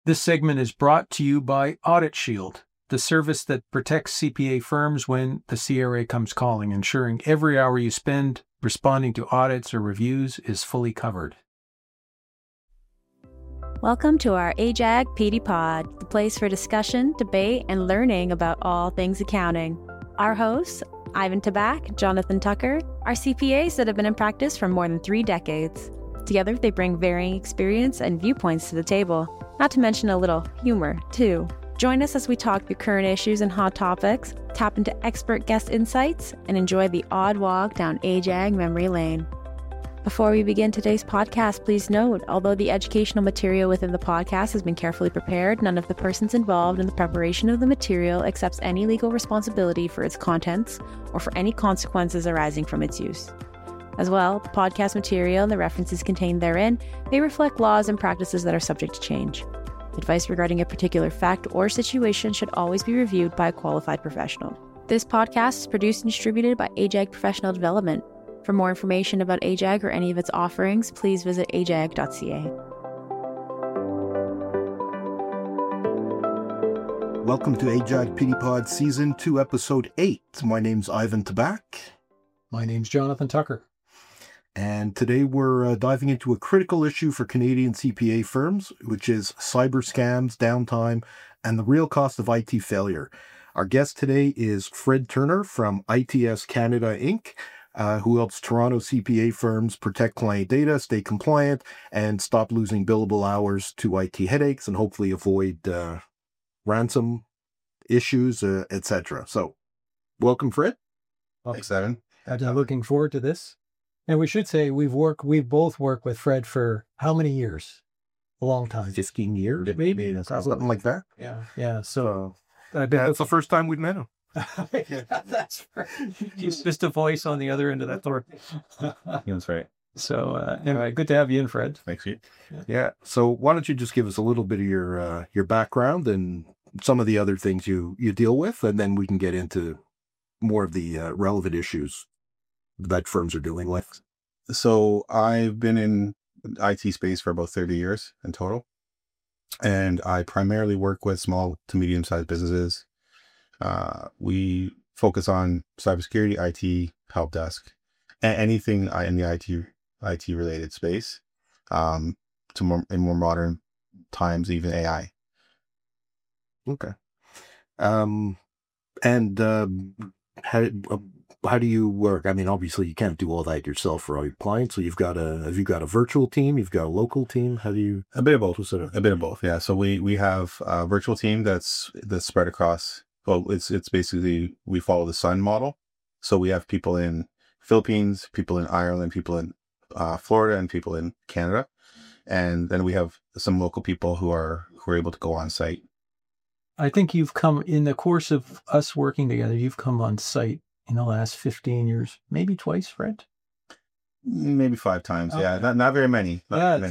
This segment is brought to you by Audit Shield, the service that protects CPA firms when the CRA comes calling, ensuring every hour you spend responding to audits or reviews is fully covered. Welcome to our AJAG PD Pod, the place for discussion, debate, and learning about all things accounting. Our hosts, Ivan Tabak, Jonathan Tucker, are CPAs that have been in practice for more than 3 decades. Together, they bring varying experience and viewpoints to the table, not to mention a little humor, too. Join us as we talk through current issues and hot topics, tap into expert guest insights, and enjoy the odd walk down AJAG memory lane. Before we begin today's podcast, please note, although the educational material within the podcast has been carefully prepared, none of the persons involved in the preparation of the material accepts any legal responsibility for its contents or for any consequences arising from its use. As well, the podcast material and the references contained therein may reflect laws and practices that are subject to change. Advice regarding a particular fact or situation should always be reviewed by a qualified professional. This podcast is produced and distributed by AJAG Professional Development. For more information about AJAG or any of its offerings, please visit ajag.ca. Welcome to AJAG PD Pod Season 2, Episode 8. My name's Ivan Tabak. My name's Jonathan Tucker. And today we're diving into a critical issue for Canadian CPA firms, which is cyber scams, downtime, and the real cost of IT failure. Our guest today is Fred Turner from ITS Canada Inc., who helps Toronto CPA firms protect client data, stay compliant, and stop losing billable hours to IT headaches and hopefully avoid ransom issues, etc. So, welcome, Fred. Thanks, Evan. I'm looking forward to this. And we should say we've both worked with Fred for how many years? A long time. 15 years? Maybe. Something like that. Yeah. So that's the first time we'd met him. That's right. He's just a voice on the other end of that door. That's right. So anyway, good to have you in, Fred. Thanks, you. Yeah. So why don't you just give us a little bit of your background and some of the other things you deal with, and then we can get into more of the relevant issues that firms are dealing with. So I've been in IT space for about 30 years in total, and I primarily work with small to medium-sized businesses. We focus on cybersecurity, IT, help desk, and anything in the IT related space, in more modern times, even AI. Okay. How do you work? I mean, obviously you can't do all that yourself for all your clients. So have you got a virtual team? You've got a local team? How do you? A bit of both. A bit of both. Yeah. So we have a virtual team that's spread across. Well, it's basically, we follow the Sun model. So we have people in Philippines, people in Ireland, people in Florida, and people in Canada. And then we have some local people who are able to go on site. I think you've come, in the course of us working together, you've come on site in the last 15 years, maybe twice, Fred? Maybe 5 times. Okay. Yeah. Not very many.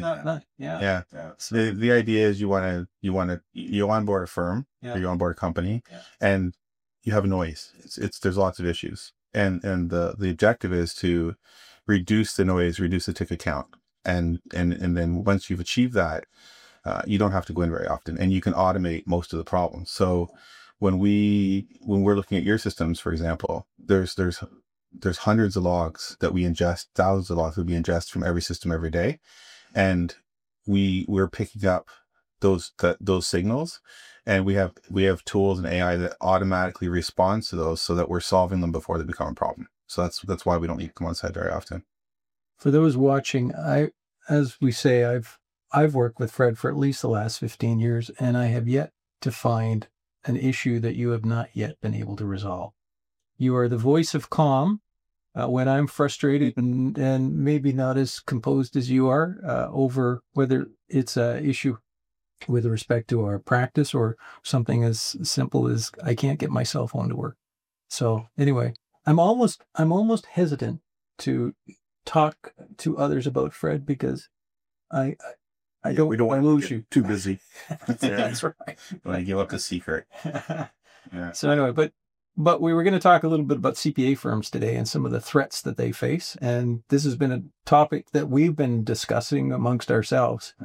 Yeah. So the idea is you onboard a firm, or you onboard a company, and you have noise. There's lots of issues. And the objective is to reduce the noise, reduce the ticket count. And then once you've achieved that, you don't have to go in very often, and you can automate most of the problems. So when we're looking at your systems, for example, there's hundreds of logs that we ingest, thousands of logs that we ingest from every system every day, and we're picking up those signals, and we have tools and AI that automatically responds to those, so that we're solving them before they become a problem. So that's why we don't need to come on site very often. For those watching, as we say, I've worked with Fred for at least the last 15 years, and I have yet to find an issue that you have not yet been able to resolve. You are the voice of calm when I'm frustrated and maybe not as composed as you are over whether it's an issue with respect to our practice or something as simple as I can't get my cell phone to work. So anyway, I'm almost hesitant to talk to others about Fred because we don't want to lose you. Too busy. That's right. Want to give up the secret. Yeah. So anyway, but we were going to talk a little bit about CPA firms today and some of the threats that they face. And this has been a topic that we've been discussing amongst ourselves. Mm-hmm.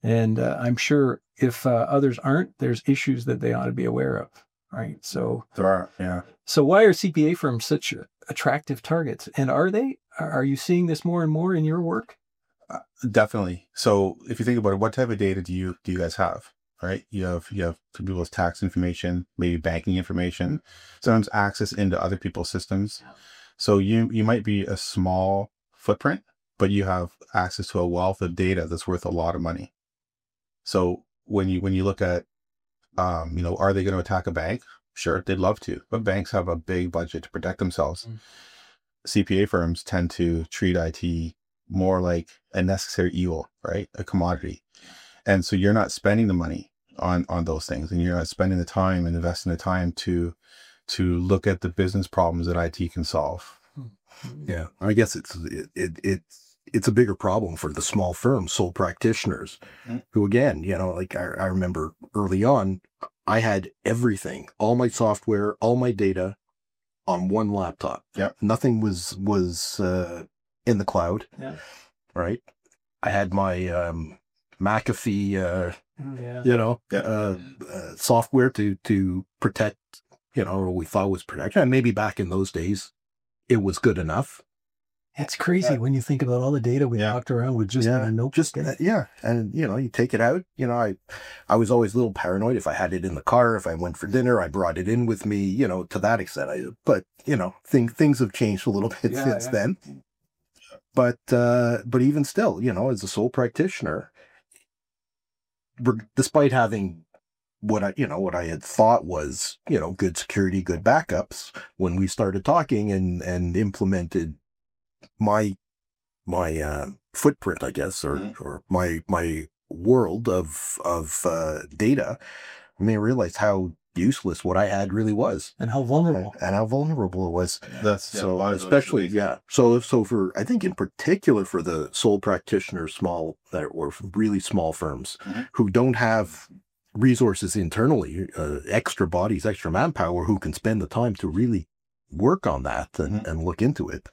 And I'm sure if others aren't, there's issues that they ought to be aware of, right? So There are, yeah. So why are CPA firms such attractive targets? And are they? Are you seeing this more and more in your work? Definitely. So if you think about it, what type of data do you guys have? Right? You have people's tax information, maybe banking information, sometimes access into other people's systems. So you might be a small footprint, but you have access to a wealth of data that's worth a lot of money. So when you look at, are they going to attack a bank? Sure, they'd love to, but banks have a big budget to protect themselves. CPA firms tend to treat IT more like a necessary evil, right? A commodity. And so you're not spending the money on those things, and you're not spending the time and investing the time to look at the business problems that IT can solve. Yeah, I guess it's a bigger problem for the small firms, sole practitioners, who again, like I remember early on, I had everything, all my software, all my data on one laptop. Yeah. Nothing was in the cloud. Yeah. Right. I had my McAfee, software to protect, or we thought was protection. And maybe back in those days, it was good enough. It's crazy when you think about all the data we walked around with just a notebook. And you take it out. I was always a little paranoid if I had it in the car. If I went for dinner, I brought it in with me. To that extent. But things have changed a little bit since then. But even still, as a sole practitioner, despite having what I had thought was good security, good backups, when we started talking and implemented my footprint, I guess, or my world of data, I realized how useless what I had really was, and how vulnerable it was. That's so especially So for, I think in particular for the sole practitioner or really small firms who don't have resources internally, extra bodies, extra manpower who can spend the time to really work on that and look into it.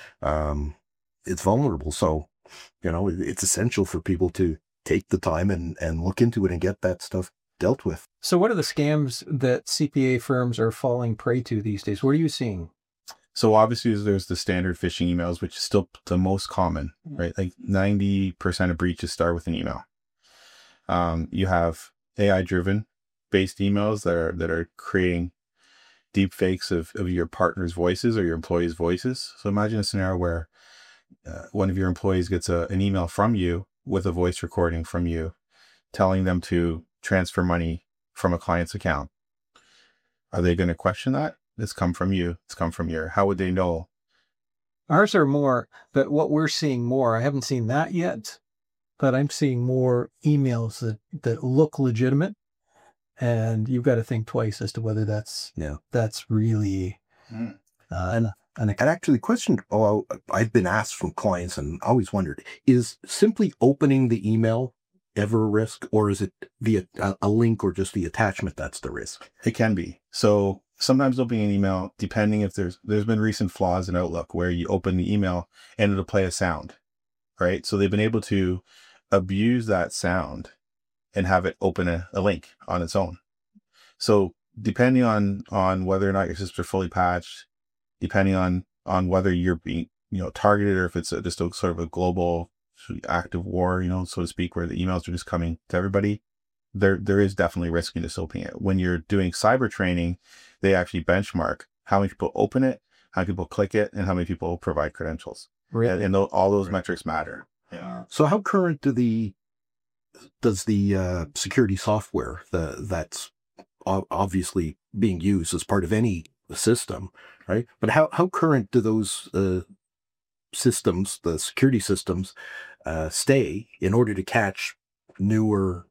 It's vulnerable. So, it's essential for people to take the time and look into it and get that stuff dealt with. So what are the scams that CPA firms are falling prey to these days? What are you seeing? So obviously there's the standard phishing emails, which is still the most common, right? Like 90% of breaches start with an email. You have AI-driven based emails that are creating deep fakes of your partner's voices or your employees' voices. So imagine a scenario where one of your employees gets an email from you with a voice recording from you telling them to transfer money from a client's account. Are they going to question that? It's come from you. It's come from how would they know? Ours are more, but what we're seeing more, I haven't seen that yet, but I'm seeing more emails that look legitimate. And you've got to think twice as to whether that's really and actually question I've been asked from clients and always wondered, is simply opening the email ever a risk, or is it via a link or just the attachment that's the risk? It can be. So sometimes opening an email, depending if there's been recent flaws in Outlook where you open the email and it'll play a sound, right? So they've been able to abuse that sound and have it open a link on its own. So depending on whether or not your systems are fully patched, depending on whether you're being targeted, or if it's just a sort of a global active war, so to speak, where the emails are just coming to everybody, there is definitely risk into opening it. When you're doing cyber training, they actually benchmark how many people open it, how many people click it, and how many people provide credentials. Really? And all those metrics matter. Yeah. So how current does the security software that's obviously being used as part of any system, right? But how current do those systems, the security systems, stay in order to catch newer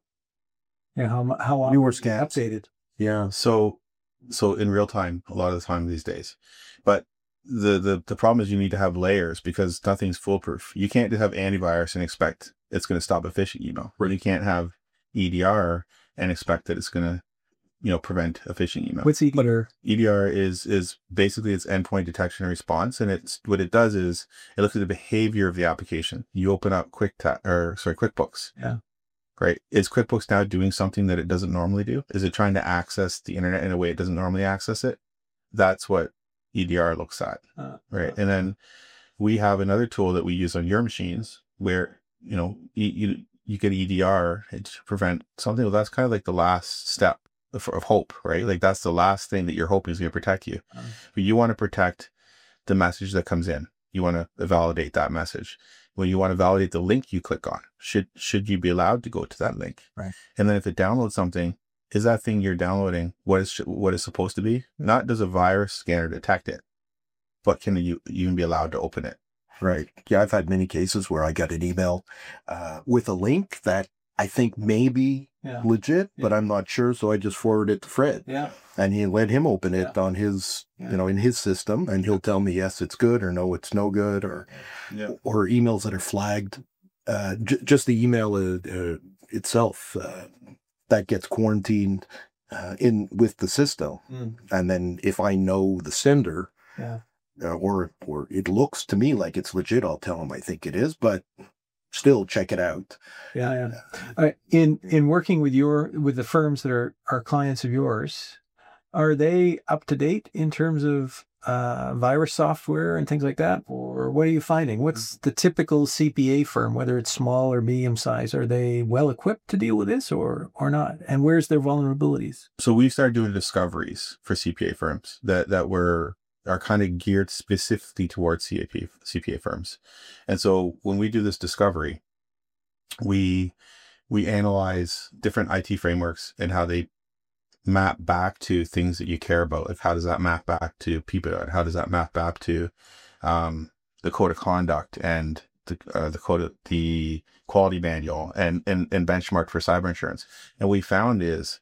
how newer scams? Updated? Yeah. So in real time, a lot of the time these days, but the problem is you need to have layers because nothing's foolproof. You can't just have antivirus and expect it's going to stop a phishing email. Right. You can't have EDR and expect that it's going to prevent a phishing email. What's EDR? EDR is basically its endpoint detection and response, and what it does is it looks at the behavior of the application. You open up QuickBooks. Yeah. right? Is QuickBooks now doing something that it doesn't normally do? Is it trying to access the internet in a way it doesn't normally access it? That's what EDR looks at, right? And then we have another tool that we use on your machines where, you get EDR to prevent something. Well, that's kind of like the last step of hope, right? Like that's the last thing that you're hoping is going to protect you. But you want to protect the message that comes in. You want to validate that message. When you want to validate the link you click on, should you be allowed to go to that link? Right. And then if it downloads something, is that thing you're downloading what is supposed to be? Not does a virus scanner detect it, but can you even be allowed to open it? Right. Yeah, I've had many cases where I got an email with a link that I think may be legit, but I'm not sure. So I just forwarded it to Fred. Yeah. And he let him open it on his, in his system, and he'll tell me, yes, it's good, or no, it's no good, or emails that are flagged. Just the email itself that gets quarantined in with the system. And then if I know the sender, or it looks to me like it's legit, I'll tell him I think it is, but still check it out. In working with the firms that are clients of yours, are they up to date in terms of virus software and things like that? Or what are you finding? What's the typical CPA firm, whether it's small or medium size? Are they well equipped to deal with this or not? And where's their vulnerabilities? So we started doing discoveries for CPA firms that are kind of geared specifically towards CPA firms. And so when we do this discovery, we analyze different IT frameworks and how they map back to things that you care about. Like how does that map back to PIPEDA? How does that map back to the code of conduct and the quality manual and benchmark for cyber insurance? And we found is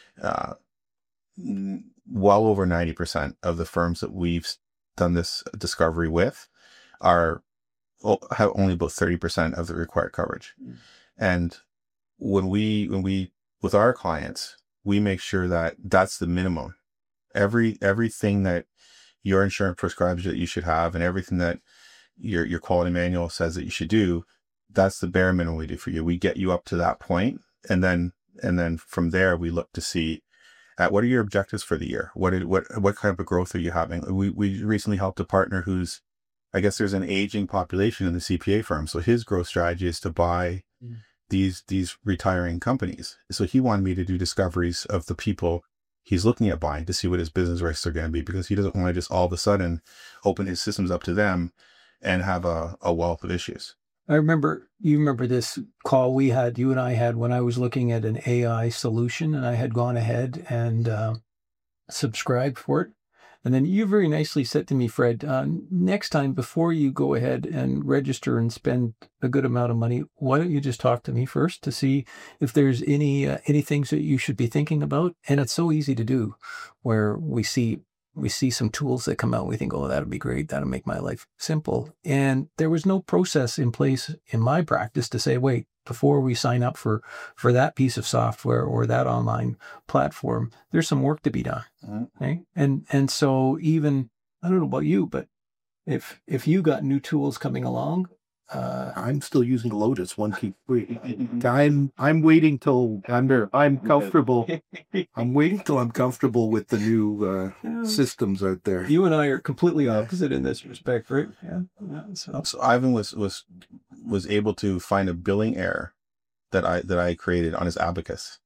well over 90% of the firms that we've done this discovery with have only about 30% of the required coverage. And when we with our clients, we make sure that that's the minimum. Everything that your insurance prescribes that you should have, and everything that your quality manual says that you should do, that's the bare minimum we do for you. We get you up to that point, and then from there we look to see at what are your objectives for the year. What kind of growth are you having? We recently helped a partner who's, I guess there's an aging population in the CPA firm, so his growth strategy is to buy these retiring companies. So he wanted me to do discoveries of the people he's looking at buying to see what his business risks are going to be, because he doesn't want to just all of a sudden open his systems up to them and have a wealth of issues. You remember this call you and I had when I was looking at an AI solution, and I had gone ahead and subscribed for it. And then you very nicely said to me, Fred, next time before you go ahead and register and spend a good amount of money, why don't you just talk to me first to see if there's any things that you should be thinking about? And it's so easy to do, where we see some tools that come out. We think, oh, that'll be great. That'll make my life simple. And there was no process in place in my practice to say, wait, before we sign up for that piece of software or that online platform, there's some work to be done. Okay? And so even, I don't know about you, but if you got new tools coming along, I'm still using Lotus. I'm waiting till I'm comfortable. I'm waiting till I'm comfortable with the new systems out there. You and I are completely opposite in this respect, right? Yeah. So Ivan was able to find a billing error that I created on his abacus.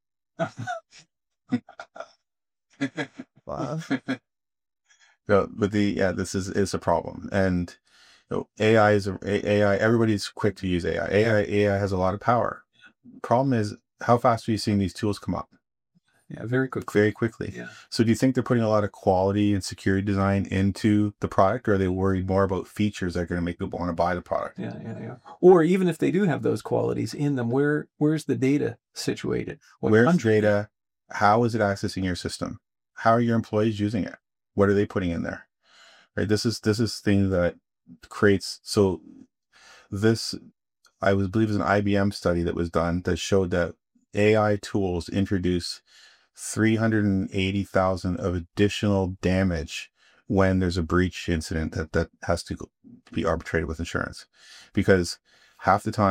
Wow. But this is a problem. And AI. Everybody's quick to use AI. AI has a lot of power. Problem is, how fast are you seeing these tools come up? Yeah, very quickly. Yeah. So do you think they're putting a lot of quality and security design into the product, or are they worried more about features that are going to make people want to buy the product? Yeah. Or even if they do have those qualities in them, where's the data situated? Where's data? How is it accessing your system? How are your employees using it? What are they putting in there? Right. This is thing that creates. So this, I believe, is an IBM study that was done that showed that AI tools introduce 380,000 of additional damage when there's a breach incident that has to be arbitrated with insurance, because half the time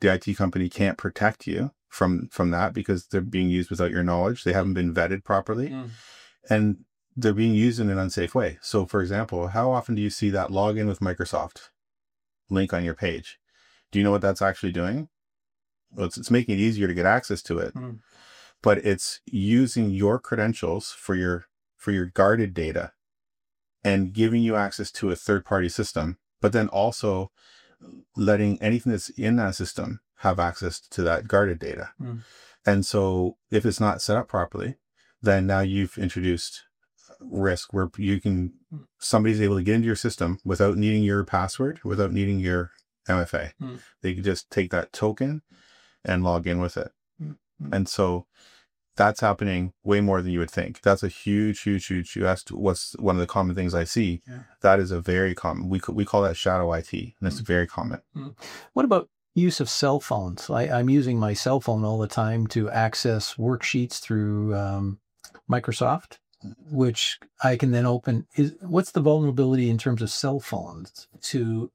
the IT company can't protect you from that because they're being used without your knowledge. They haven't been vetted properly, and they're being used in an unsafe way. So, for example, how often do you see that login with Microsoft link on your page? Do you know what that's actually doing? Well, it's making it easier to get access to it, but it's using your credentials for your guarded data and giving you access to a third-party system, but then also letting anything that's in that system have access to that guarded data. And so if it's not set up properly, then now you've introduced risk where somebody's able to get into your system without needing your password, without needing your MFA. They can just take that token and log in with it. And so that's happening way more than you would think. That's a huge. You asked what's one of the common things I see. That is a very common. We call that shadow IT, and it's very common. What about use of cell phones? I'm using my cell phone all the time to access worksheets through Microsoft, which I can then open. What's the vulnerability in terms of cell phones to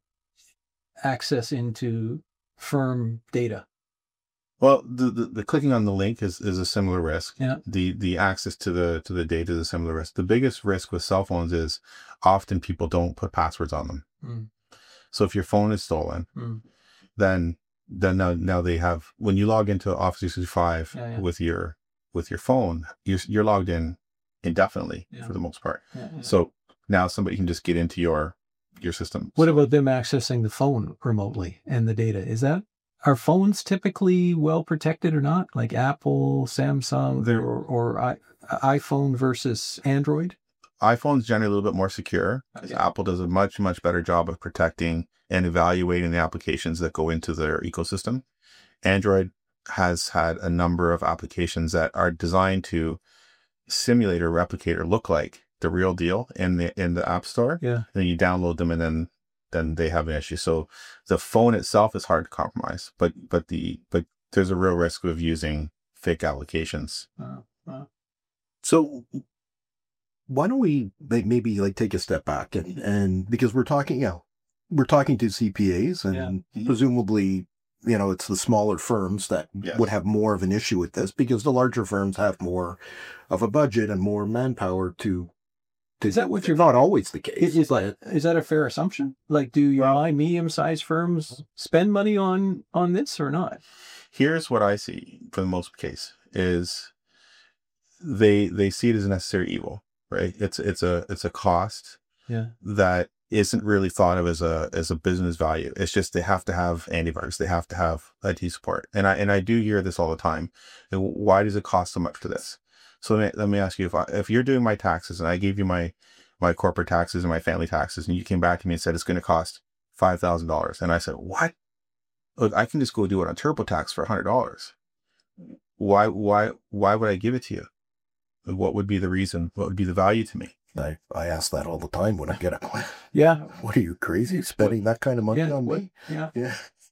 access into firm data? Well, the clicking on the link is a similar risk. Yeah. The access to the data is a similar risk. The biggest risk with cell phones is often people don't put passwords on them. So if your phone is stolen, then now they have, when you log into Office 365 with your phone, you're logged in indefinitely for the most part. So now somebody can just get into your system. What about them accessing the phone remotely and the data? Are phones typically well protected or not? Like Apple, Samsung, or iPhone versus Android? iPhone's generally a little bit more secure because Apple does a much, much better job of protecting and evaluating the applications that go into their ecosystem. Android has had a number of applications that are designed to simulate or replicate or look like the real deal in the App Store. And then you download them and then they have an issue. So the phone itself is hard to compromise, but there's a real risk of using fake applications. So why don't we maybe like take a step back and because we're talking to CPAs and presumably, it's the smaller firms that would have more of an issue with this because the larger firms have more of a budget and more manpower to. Is that what you're not always the case? Is that a fair assumption? Like, do your medium-sized firms spend money on this or not? Here's what I see for the most case is they see it as a necessary evil, right? It's a cost that isn't really thought of as a business value. It's just they have to have antivirus, they have to have IT support, and I do hear this all the time. Why does it cost so much for this? So let me ask you, if you're doing my taxes and I gave you my corporate taxes and my family taxes and you came back to me and said it's going to cost $5,000 and I said, what? Look, I can just go do it on TurboTax for $100. Why would I give it to you? What would be the reason? What would be the value to me? I ask that all the time when I get a Yeah. What are you, crazy? Spending that kind of money on me? Yeah.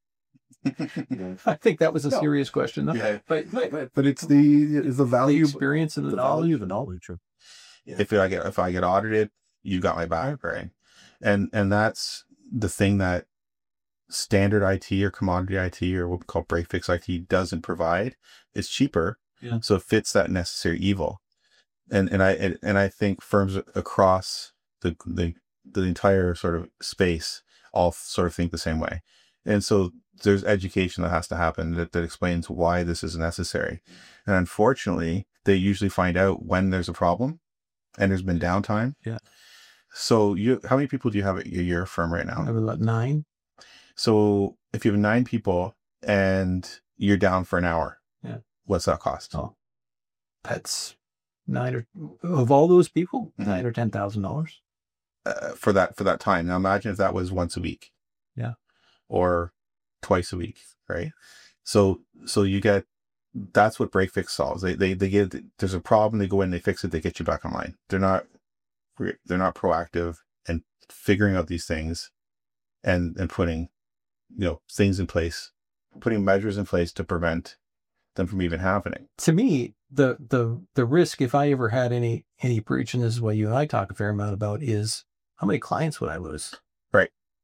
I think that was a serious question. Yeah. But it's the value, the experience, and the knowledge. If I get audited, you got my back, right? And that's the thing that standard IT or commodity IT or what we call break fix IT doesn't provide. It's cheaper, so it fits that necessary evil. And I think firms across the entire sort of space all sort of think the same way. And so there's education that has to happen that explains why this is necessary. And unfortunately, they usually find out when there's a problem and there's been downtime. Yeah. So how many people do you have at your firm right now? I have about 9. So if you have 9 people and you're down for an hour, what's that cost? Oh, that's of all those people, $9,000 or $10,000 for that time. Now imagine if that was once a week. Yeah. Or twice a week, right? So you get, that's what break fix solves. They get, there's a problem, they go in, they fix it, they get you back online. They're not proactive and figuring out these things and putting things in place, putting measures in place to prevent them from even happening. To me, the risk, if I ever had any breach, and this is what you and I talk a fair amount about, is how many clients would I lose? Right.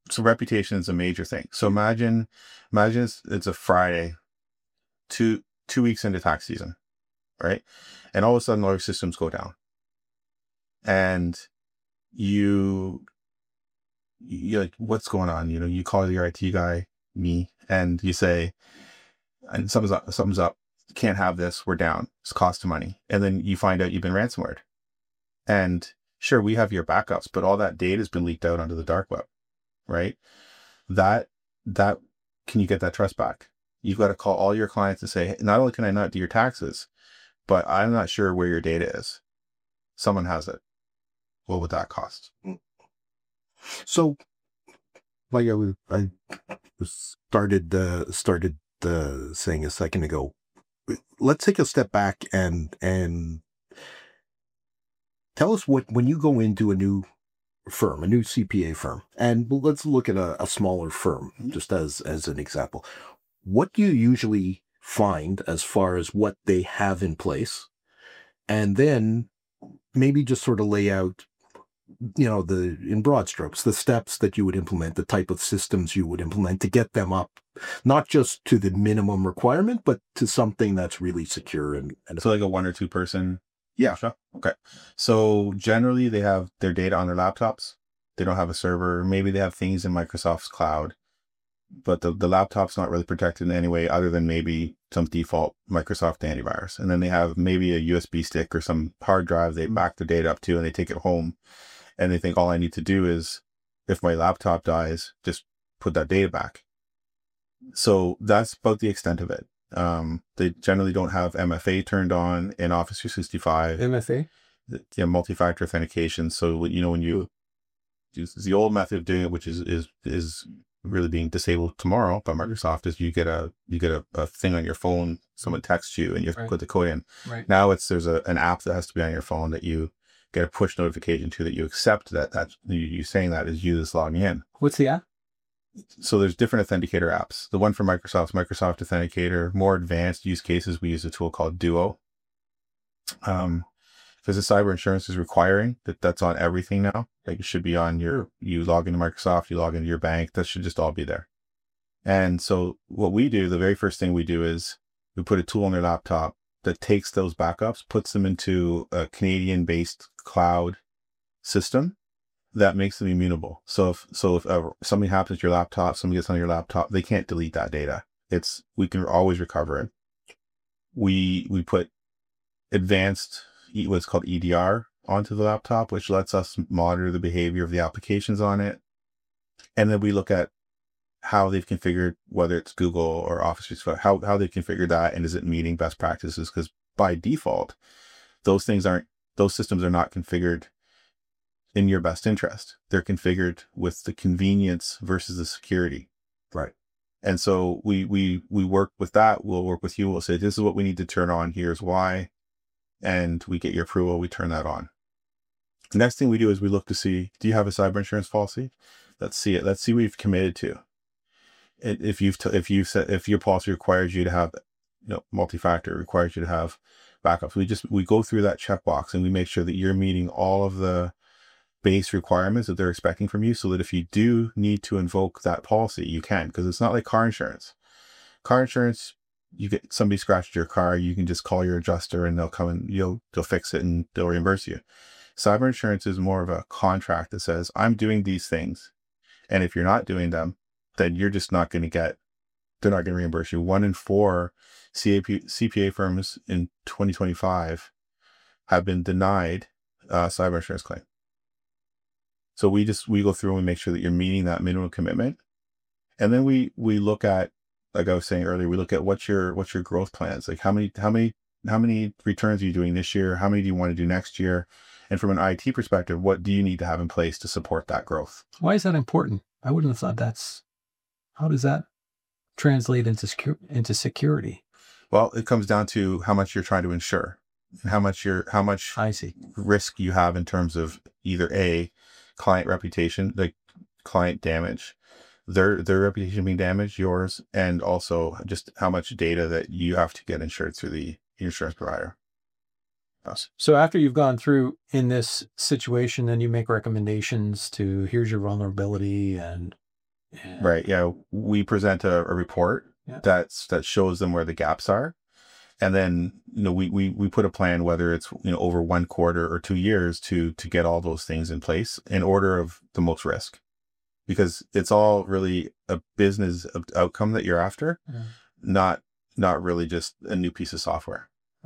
So reputation is a major thing. So imagine it's a Friday, two weeks into tax season, right? And all of a sudden all your systems go down. And you're like, what's going on? You call your IT guy, me, and you say, and something's up. Can't have this. We're down. It's cost of money. And then you find out you've been ransomwared. And sure, we have your backups, but all that data has been leaked out onto the dark web, right? That can you get that trust back? You've got to call all your clients and say, hey, not only can I not do your taxes, but I'm not sure where your data is. Someone has it. What would that cost? So, like I started saying a second ago, let's take a step back and tell us when you go into a new firm, a new CPA firm, and let's look at a smaller firm, just as an example. What do you usually find as far as what they have in place? And then maybe just sort of lay out, in broad strokes, the steps that you would implement, the type of systems you would implement to get them up, not just to the minimum requirement, but to something that's really secure. And so like a 1 or 2 person. Yeah. Okay. So generally they have their data on their laptops. They don't have a server. Maybe they have things in Microsoft's cloud, but the laptop's not really protected in any way other than maybe some default Microsoft antivirus. And then they have maybe a USB stick or some hard drive they back the data up to, and they take it home. And they think all I need to do is, if my laptop dies, just put that data back. So that's about the extent of it. They generally don't have MFA turned on in Office 365. MFA? Yeah, multi-factor authentication. So, when you use the old method of doing it, which is really being disabled tomorrow by Microsoft, is you get a thing on your phone, someone texts you, and you have to put the code in. Right. Now there's an app that has to be on your phone that you get a push notification to, that you accept that you saying that is you that's logging in. What's the app? So there's different authenticator apps. The one for Microsoft Authenticator. More advanced use cases, we use a tool called Duo. Because the cyber insurance is requiring that's on everything now. Like, it should be on you log into Microsoft, you log into your bank, that should just all be there. And so what we do, the very first thing we do is we put a tool on their laptop that takes those backups, puts them into a Canadian-based cloud system that makes them immutable. So if something happens to your laptop, somebody gets on your laptop, they can't delete that data. We can always recover it. We put advanced, what's called EDR, onto the laptop, which lets us monitor the behavior of the applications on it. And then we look at how they've configured, whether it's Google or Office 365, how they've configured that, and is it meeting best practices? Because by default, those systems are not configured in your best interest. They're configured with the convenience versus the security. Right. And so we work with that. We'll work with you. We'll say, this is what we need to turn on. Here's why. And we get your approval. We turn that on. The next thing we do is we look to see, do you have a cyber insurance policy? Let's see it. Let's see what you've committed to. If your policy requires you to have, multi-factor, requires you to have backups, we go through that checkbox and we make sure that you're meeting all of the base requirements that they're expecting from you, so that if you do need to invoke that policy, you can. Because it's not like car insurance. Car insurance, you get somebody scratched your car, you can just call your adjuster and they'll come and they'll fix it and they'll reimburse you. Cyber insurance is more of a contract that says, I'm doing these things, and if you're not doing them, then you're just not going to they're not going to reimburse you. 1 in 4 CPA firms in 2025 have been denied cyber insurance claim. So we go through and we make sure that you're meeting that minimum commitment. And then we look at, like I was saying earlier, we look at what's your growth plans. Like how many returns are you doing this year? How many do you want to do next year? And from an IT perspective, what do you need to have in place to support that growth? Why is that important? I wouldn't have thought how does that translate into security? Well, it comes down to how much you're trying to insure, and how much I see. risk you have in terms of either A, client reputation, like client damage, their reputation being damaged, yours, and also just how much data that you have to get insured through the insurance provider. Yes. So after you've gone through in this situation, then you make recommendations to, here's your vulnerability and right? Yeah, we present a report that shows them where the gaps are, and then we put a plan, whether it's over 1 quarter or 2 years, to get all those things in place in order of the most risk, because it's all really a business outcome that you're after, not really just a new piece of software.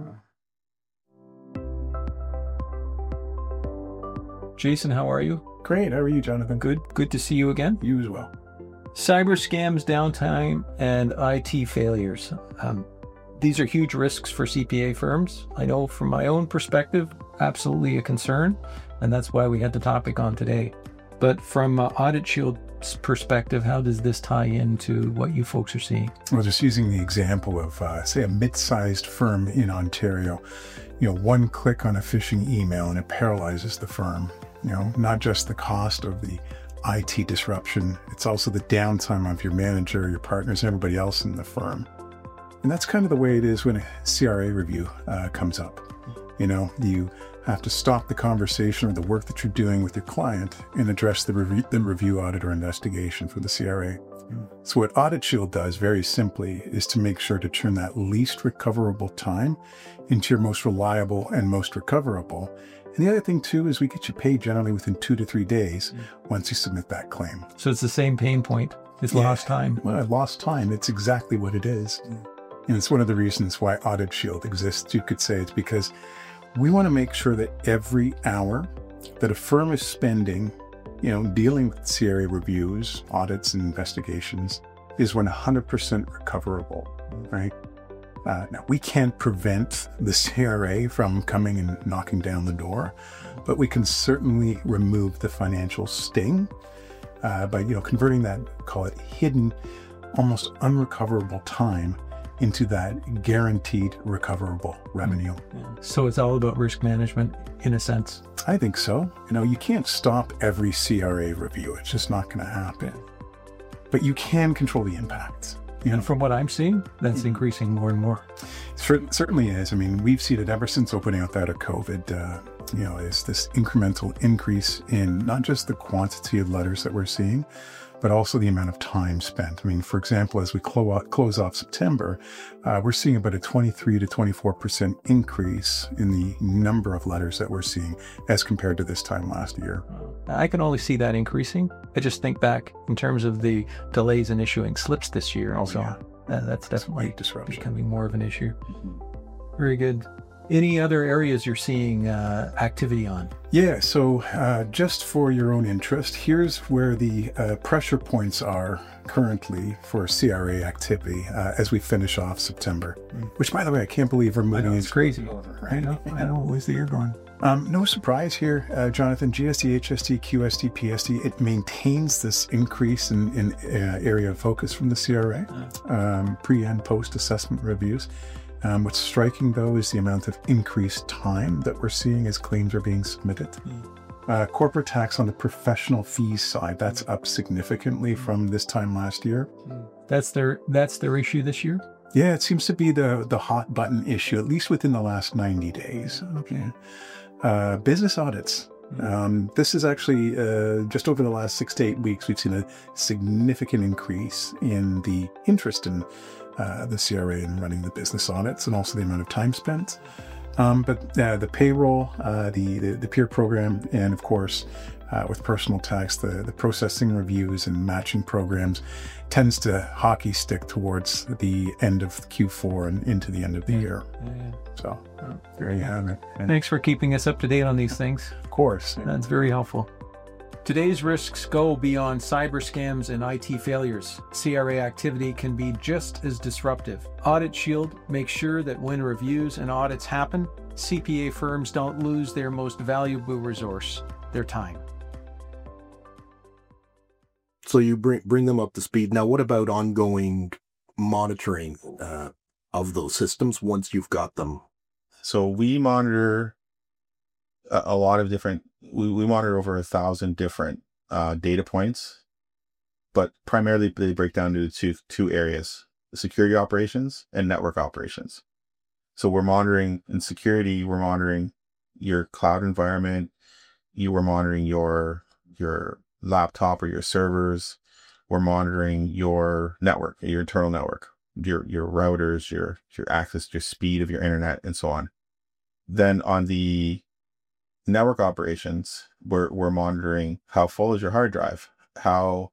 Jason, how are you? Great. How are you, Jonathan? Good to see you again. You as well. Cyber scams, downtime, and IT failures. These are huge risks for CPA firms. I know from my own perspective, absolutely a concern, and that's why we had the topic on today. But from Audit Shield's perspective, how does this tie into what you folks are seeing? Well, just using the example of, say, a mid-sized firm in Ontario, one click on a phishing email and it paralyzes the firm. Not just the cost of the IT disruption, it's also the downtime of your manager, your partners, everybody else in the firm. And that's kind of the way it is when a CRA review comes up. You have to stop the conversation or the work that you're doing with your client and address the review, audit, or investigation for the CRA. So what Audit Shield does very simply is to make sure to turn that least recoverable time into your most reliable and most recoverable. And the other thing too is we get you paid generally within 2 to 3 days once you submit that claim. So it's the same pain point. It's lost time. Well, lost time. It's exactly what it is. And it's one of the reasons why Audit Shield exists. You could say it's because we want to make sure that every hour that a firm is spending, dealing with CRA reviews, audits, and investigations is 100% recoverable, right? Now, we can't prevent the CRA from coming and knocking down the door, but we can certainly remove the financial sting by, converting that, call it hidden, almost unrecoverable time into that guaranteed recoverable revenue. So it's all about risk management in a sense. I think so. You can't stop every CRA review. It's just not going to happen. But you can control the impacts. And from what I'm seeing, that's increasing more and more. It certainly is. I mean, we've seen it ever since opening out of COVID. Is this incremental increase in not just the quantity of letters that we're seeing, but also the amount of time spent. I mean, for example, as we close off September, we're seeing about a 23 to 24% increase in the number of letters that we're seeing as compared to this time last year. I can only see that increasing. I just think back in terms of the delays in issuing slips this year. That's definitely becoming more of an issue. Very good. Any other areas you're seeing activity on? Yeah, so just for your own interest, here's where the pressure points are currently for CRA activity as we finish off September. Which, by the way, I can't believe we're moving. It's crazy. I know. Where's the year going? No surprise here, Jonathan. GST, HST, QST, PST, it maintains this increase in area of focus from the CRA, pre and post assessment reviews. What's striking, though, is the amount of increased time that we're seeing as claims are being submitted. Corporate tax on the professional fees side, that's up significantly from this time last year. That's their issue this year? Yeah, it seems to be the hot button issue, at least within the last 90 days. Okay. Business audits. This is actually just over the last 6 to 8 weeks, we've seen a significant increase in the interest in the CRA in running the business audits, and also the amount of time spent. But the payroll, the peer program, and of course, with personal tax, the processing reviews and matching programs tends to hockey stick towards the end of Q4 and into the end of the year. So there you have it. And thanks for keeping us up to date on these things. Of course. That's very helpful. Today's risks go beyond cyber scams and IT failures. CRA activity can be just as disruptive. Audit Shield makes sure that when reviews and audits happen, CPA firms don't lose their most valuable resource, their time. So you bring them up to speed. Now, what about ongoing monitoring of those systems once you've got them? So we monitor a lot of different, we monitor over 1,000 different data points, but primarily they break down to two areas: security operations and network operations. So we're monitoring in security, we're monitoring your cloud environment, we're monitoring your laptop or your servers, we're monitoring your network, your internal network, your routers, your access, your speed of your internet, and so on. Then on the network operations, we're monitoring how full is your hard drive, how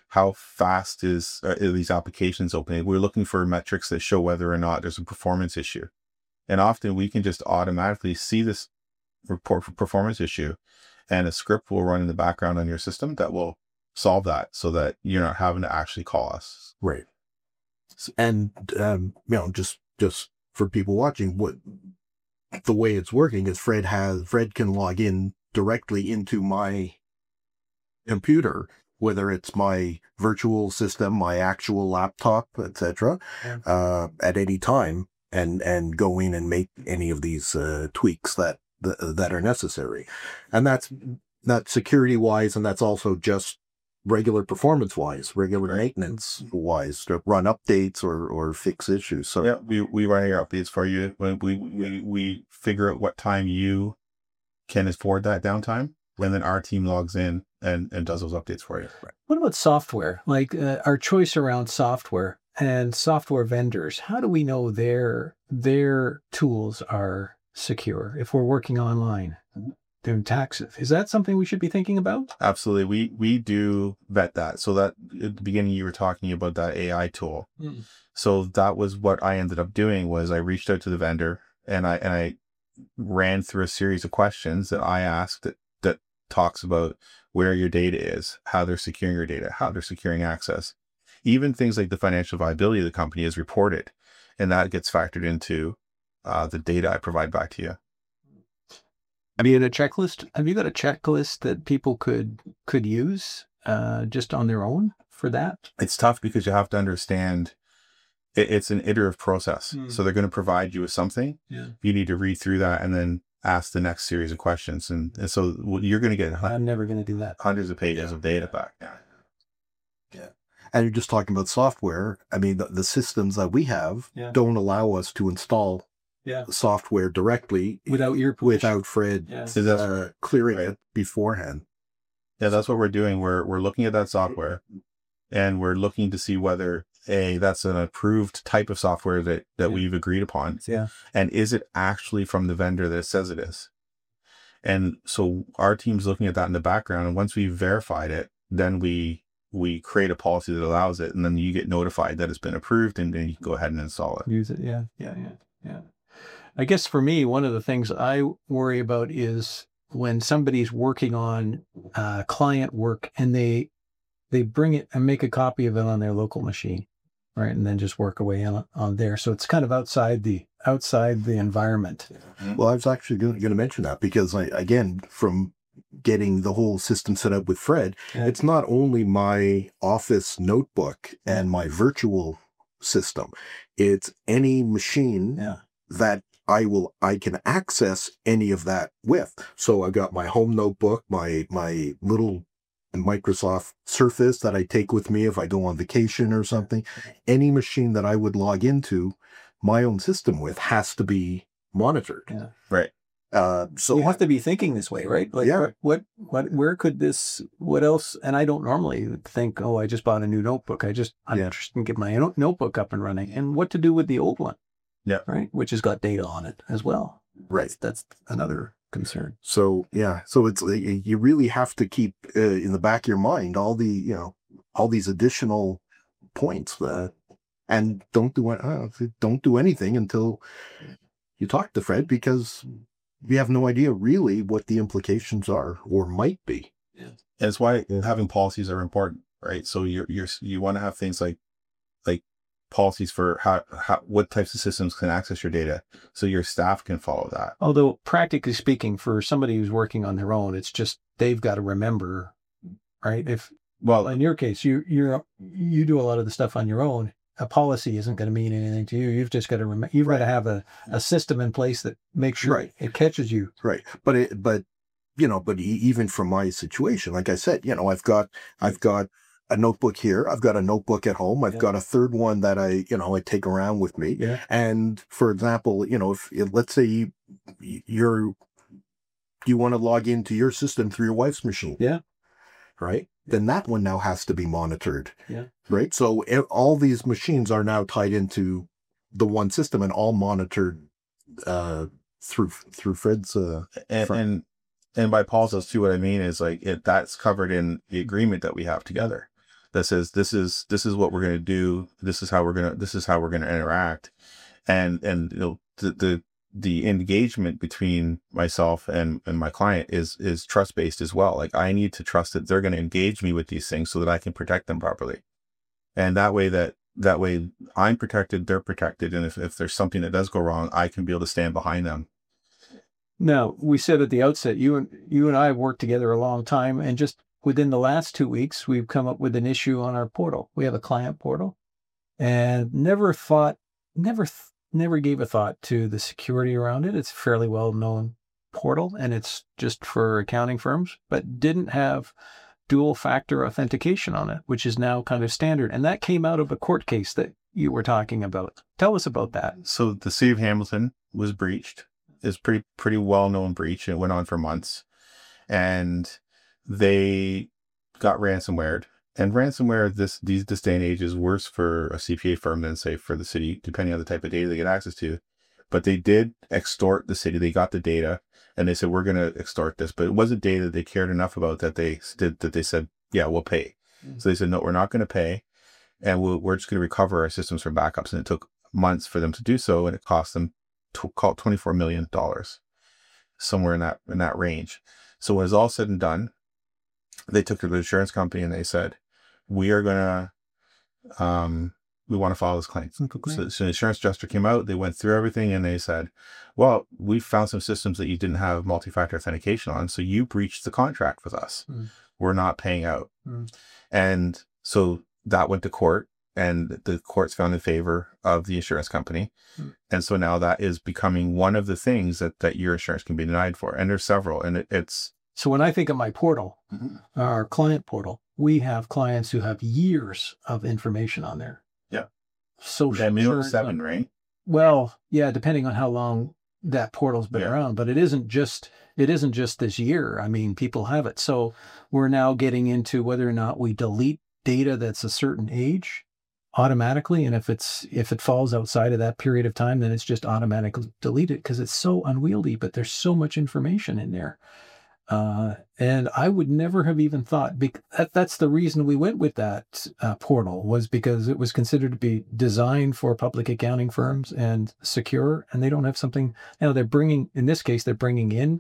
fast is these applications opening. We're looking for metrics that show whether or not there's a performance issue. And often we can just automatically see this report for performance issue, and a script will run in the background on your system that will solve that so that you're not having to actually call us. Right. And, just for people watching, what the way it's working is Fred can log in directly into my computer, whether it's my virtual system, my actual laptop, etc., at any time, and go in and make any of these tweaks that are necessary. And that's security wise, and that's also just regular performance wise, regular maintenance wise, to run updates or fix issues. So yeah, we run your updates for you when we figure out what time you can afford that downtime, and then our team logs in and does those updates for you. Right. What about software? Like our choice around software and software vendors, how do we know their tools are secure if we're working online? Doing taxes. Is that something we should be thinking about? Absolutely. We do vet that. So that at the beginning you were talking about that AI tool. So that was what I ended up doing. Was I reached out to the vendor and I ran through a series of questions that I asked that talks about where your data is, how they're securing your data, how they're securing access. Even things like the financial viability of the company is reported, and that gets factored into the data I provide back to you. Have you got a checklist? Have you got a checklist that people could use just on their own for that? It's tough because you have to understand it's an iterative process. So they're going to provide you with something. Yeah. You need to read through that and then ask the next series of questions. And so you're going to get I'm never going to do that. Hundreds of pages of data back. Yeah. And you're just talking about software. I mean, the systems that we have don't allow us to install software directly without Fred clearing it beforehand. Yeah, that's what we're doing. We're looking at that software, and we're looking to see whether that's an approved type of software that we've agreed upon. Yeah. And is it actually from the vendor that it says it is? And so our team's looking at that in the background, and once we've verified it, then we create a policy that allows it, and then you get notified that it's been approved, and then you can go ahead and install it. Use it. Yeah. I guess for me, one of the things I worry about is when somebody's working on client work and they bring it and make a copy of it on their local machine, right, and then just work away on there. So it's kind of outside the environment. Well, I was actually going to mention that because again, from getting the whole system set up with Fred, it's not only my office notebook and my virtual system; it's any machine that I can access any of that with. So I got my home notebook, my little Microsoft Surface that I take with me if I go on vacation or something. Any machine that I would log into my own system with has to be monitored. Yeah. Right. So you have to be thinking this way, right? Like where could this, what else? And I don't normally think, I just bought a new notebook. I'm interested in getting my notebook up and running, and what to do with the old one. Yeah. Right. Which has got data on it as well. Right. That's another concern. So, so it's, you really have to keep in the back of your mind all these additional points and don't do anything until you talk to Fred, because we have no idea really what the implications are or might be. Yeah. And it's why having policies are important, right? So you want to have things like policies for how what types of systems can access your data, so your staff can follow that. Although practically speaking, for somebody who's working on their own, it's just they've got to remember, right? In your case, you do a lot of the stuff on your own. A policy isn't going to mean anything to you. You've just got to remember. You've got to have a system in place that makes sure it catches you. Right, but even from my situation, like I said, I've got a notebook here. I've got a notebook at home. I've got a third one that I take around with me. Yeah. And for example, if let's say you want to log into your system through your wife's machine. Yeah. Right. then that one now has to be monitored. Yeah. Right. So all these machines are now tied into the one system and all monitored through Fred's. And by Paul's too, what I mean is like that's covered in the agreement that we have together. That says this is what we're going to do. This is how we're going to interact, and you know the engagement between myself and my client is trust based as well. Like I need to trust that they're going to engage me with these things so that I can protect them properly, and that way I'm protected, they're protected, and if there's something that does go wrong, I can be able to stand behind them. Now, we said at the outset, you and I have worked together a long time, and just within the last 2 weeks, we've come up with an issue on our portal. We have a client portal, and never gave a thought to the security around it. It's a fairly well-known portal, and it's just for accounting firms, but didn't have dual-factor authentication on it, which is now kind of standard. And that came out of a court case that you were talking about. Tell us about that. So the city of Hamilton was breached. It's pretty well-known breach. It went on for months, and they got ransomwared. And ransomware this day and age is worse for a CPA firm than say for the city, depending on the type of data they get access to. But they did extort the city. They got the data, and they said we're going to extort this. But it wasn't data they cared enough about that they said, yeah, we'll pay. Mm-hmm. So they said no, we're not going to pay, and we're just going to recover our systems from backups. And it took months for them to do so, and it cost them called $24 million, somewhere in that range. So when it's all said and done, they took to the insurance company and they said, we are going to, we want to file this claim. So the insurance adjuster came out, they went through everything, and they said, well, we found some systems that you didn't have multi-factor authentication on, so you breached the contract with us. We're not paying out. And so that went to court, and the courts found in favor of the insurance company. And so now that is becoming one of the things that your insurance can be denied for. And there's several, and it's. So when I think of my portal, our client portal, we have clients who have years of information on there. Yeah. Social that minimum 7, right? Well, yeah, depending on how long that portal's been around, but it isn't just this year. I mean, people have it. So we're now getting into whether or not we delete data that's a certain age automatically, and if it falls outside of that period of time, then it's just automatically deleted because it's so unwieldy. But there's so much information in there, and I would never have even thought. That's the reason we went with that portal, was because it was considered to be designed for public accounting firms and secure, and they don't have something. You know, they're bringing in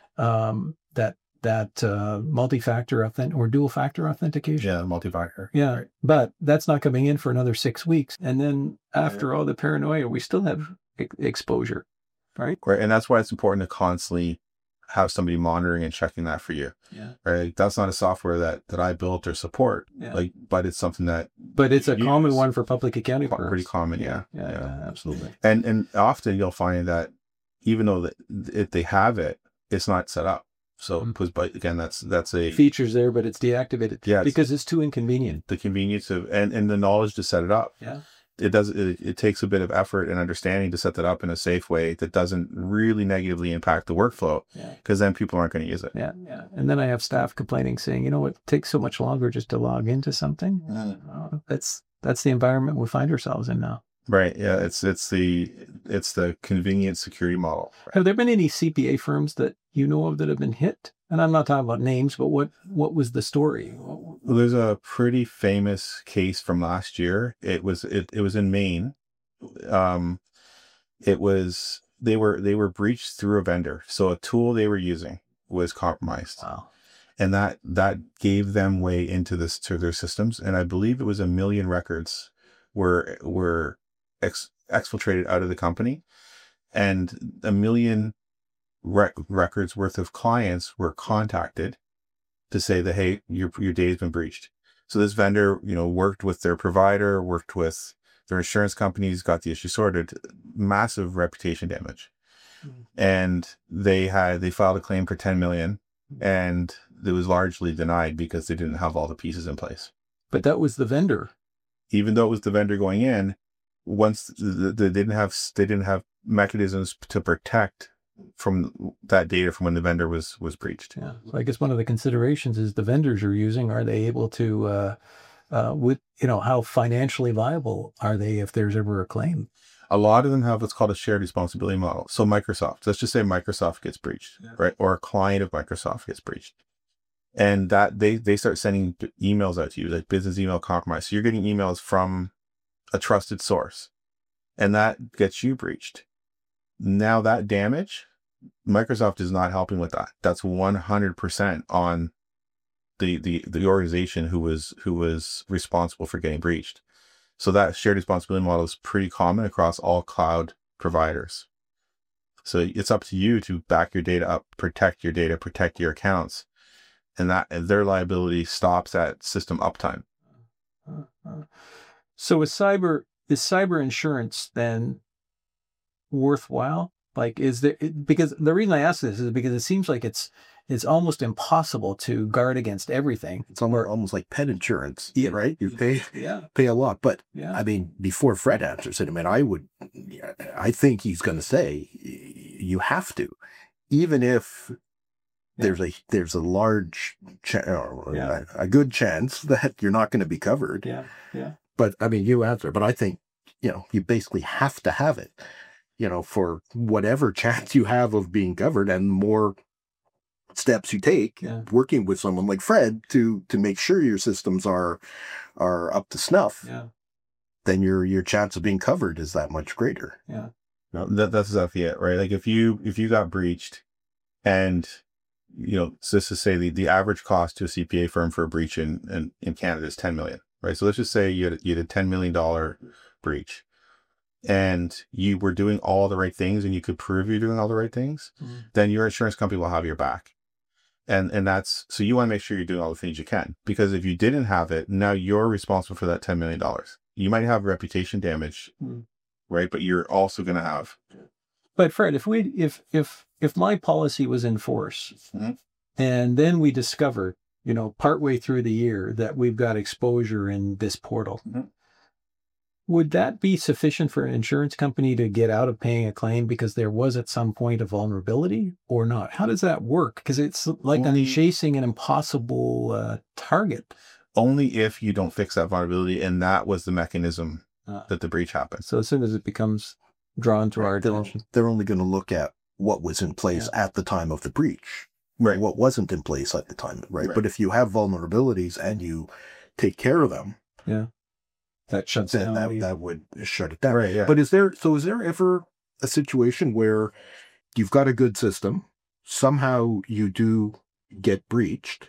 that multi-factor or dual-factor authentication. Yeah, multi-factor. Yeah, right. But that's not coming in for another 6 weeks. And then after all the paranoia, we still have exposure, right? Right, and that's why it's important to constantly have somebody monitoring and checking that for you. Yeah. Right? That's not a software that I built or support, but it's something that... But it's a common one for public accounting firms. Pretty common, yeah, absolutely. And often you'll find that even though if they have it, it's not set up. So, but again, that's a features there, but it's deactivated. Yeah, because it's too inconvenient. The convenience of and the knowledge to set it up. Yeah, it takes a bit of effort and understanding to set that up in a safe way that doesn't really negatively impact the workflow. Yeah, because then people aren't going to use it. Yeah. And then I have staff complaining, saying, you know, it takes so much longer just to log into something. That's the environment we find ourselves in now. Right. Yeah. It's the convenient security model. Have there been any CPA firms that you know of that have been hit? And I'm not talking about names, but what was the story? Well, there's a pretty famous case from last year. It was in Maine. They were breached through a vendor. So a tool they were using was compromised. Wow. And that gave them way into their systems. And I believe it was 1 million records were exfiltrated out of the company, and 1 million records worth of clients were contacted to say that, hey, your data's been breached. So this vendor, worked with their provider, worked with their insurance companies, got the issue sorted. Massive reputation damage. And they filed a claim for 10 million, and it was largely denied because they didn't have all the pieces in place. But that was the vendor. Even though it was the vendor going in, once they didn't have mechanisms to protect that data from when the vendor was breached. Yeah. So I guess one of the considerations is the vendors you're using, are they able to, with, how financially viable are they if there's ever a claim? A lot of them have what's called a shared responsibility model. So Microsoft, let's just say Microsoft gets breached, right? Or a client of Microsoft gets breached. And that they start sending emails out to you, like business email compromise. So you're getting emails from a trusted source, and that gets you breached. Now that damage, Microsoft is not helping with that. That's 100% on the organization who was responsible for getting breached. So that shared responsibility model is pretty common across all cloud providers. So it's up to you to back your data up, protect your data, protect your accounts, and their liability stops at system uptime. So is cyber insurance then worthwhile? Like, because the reason I ask this is because it seems like it's almost impossible to guard against everything. It's almost like pet insurance, Yeah. right? You pay a lot. But Yeah. I mean, before Fred answers it, I think he's going to say you have to, even if there's a large, a good chance that you're not going to be covered. Yeah. But I mean, you answer. But I think you basically have to have it, for whatever chance you have of being covered, and more steps you take working with someone like Fred to make sure your systems are up to snuff, then your chance of being covered is that much greater. Yeah. No, that's exactly it, right? Like if you got breached, and just to say the average cost to a CPA firm for a breach in Canada is 10 million, right? So let's just say you had a $10 million breach, and you were doing all the right things, and you could prove you're doing all the right things, then your insurance company will have your back. And that's, so you want to make sure you're doing all the things you can, because if you didn't have it, now you're responsible for that $10 million. You might have reputation damage, right? But you're also going to have. But Fred, if my policy was in force, and then we discovered, partway through the year that we've got exposure in this portal, would that be sufficient for an insurance company to get out of paying a claim because there was at some point a vulnerability, or not? How does that work? Because it's like I'm chasing an impossible target. Only if you don't fix that vulnerability, and that was the mechanism that the breach happened. So as soon as it becomes drawn to our attention, they're only going to look at what was in place at the time of the breach, right? What wasn't in place at the time, right? But if you have vulnerabilities and you take care of them, that shuts down. That would shut it down, right? Yeah. But is there ever a situation where you've got a good system, somehow you do get breached,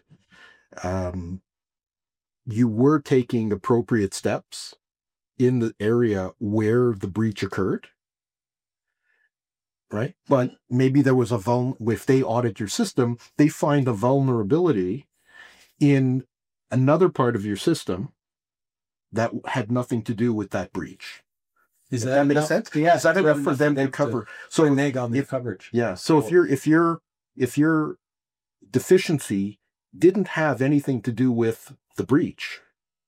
you were taking appropriate steps in the area where the breach occurred, right? But maybe there was if they audit your system, they find a vulnerability in another part of your system that had nothing to do with that breach. Does that make sense? Yeah. Is that enough for them to cover? So renege on the coverage. Yeah. So if your deficiency didn't have anything to do with the breach,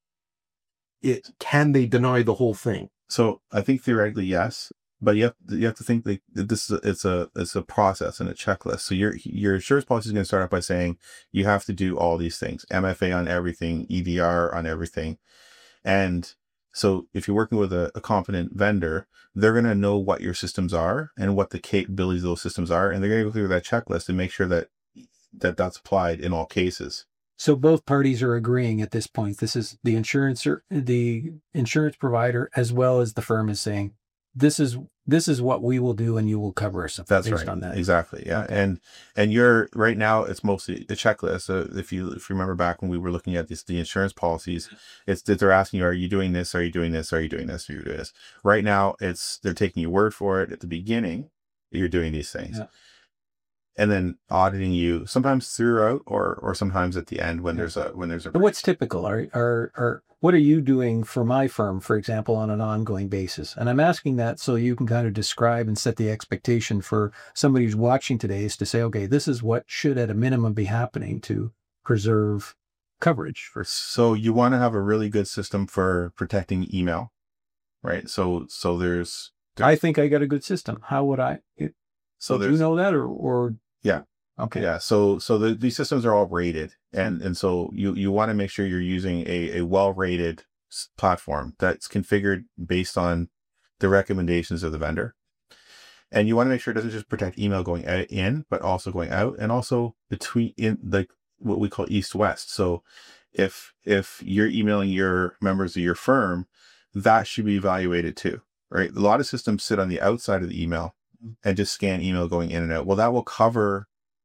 can they deny the whole thing? So I think theoretically yes, but you have to think that it's a process and a checklist. So your insurance policy is going to start out by saying you have to do all these things: MFA on everything, EDR on everything. And so if you're working with a competent vendor, they're going to know what your systems are and what the capabilities of those systems are. And they're going to go through that checklist and make sure that that's applied in all cases. So both parties are agreeing at this point. This is the insurance provider, as well as the firm, is saying, this is what we will do, and you will cover us. That's right. On that. Exactly. Yeah. And you're right now, it's mostly a checklist. So if you remember back when we were looking at the insurance policies, it's that they're asking you, are you doing this? Are you doing this? Are you doing this? Are you doing this? Right now, they're taking your word for it at the beginning. You're doing these things. Yeah. And then auditing you sometimes throughout, or sometimes at the end when there's a. But what's typical? Are what are you doing for my firm, for example, on an ongoing basis? And I'm asking that so you can kind of describe and set the expectation for somebody who's watching today, is to say, okay, this is what should at a minimum be happening to preserve coverage. So you want to have a really good system for protecting email, right? So there's. I think I got a good system. How would I? So do you know that or yeah. Okay. Yeah. So these systems are all rated, and so you want to make sure you're using a well-rated platform that's configured based on the recommendations of the vendor. And you want to make sure it doesn't just protect email going in, but also going out, and also between in like what we call east-west. So if you're emailing your members of your firm, that should be evaluated too, right? A lot of systems sit on the outside of the email and just scan email going in and out. Well, that will cover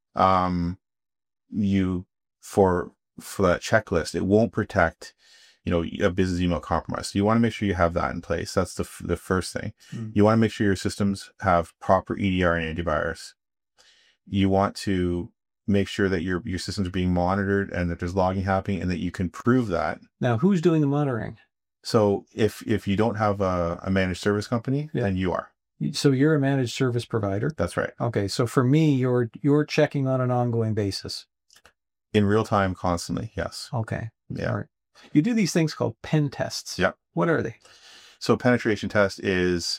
you for that checklist. It won't protect, a business email compromise. So you want to make sure you have that in place. That's the first thing. You want to make sure your systems have proper EDR and antivirus. You want to make sure that your systems are being monitored and that there's logging happening and that you can prove that. Now, who's doing the monitoring? So if you don't have a managed service company, then you are. So you're a managed service provider? That's right. Okay. So for me, you're checking on an ongoing basis. In real time, constantly, yes. Okay. Yeah. All right. You do these things called pen tests. Yep. What are they? So penetration test is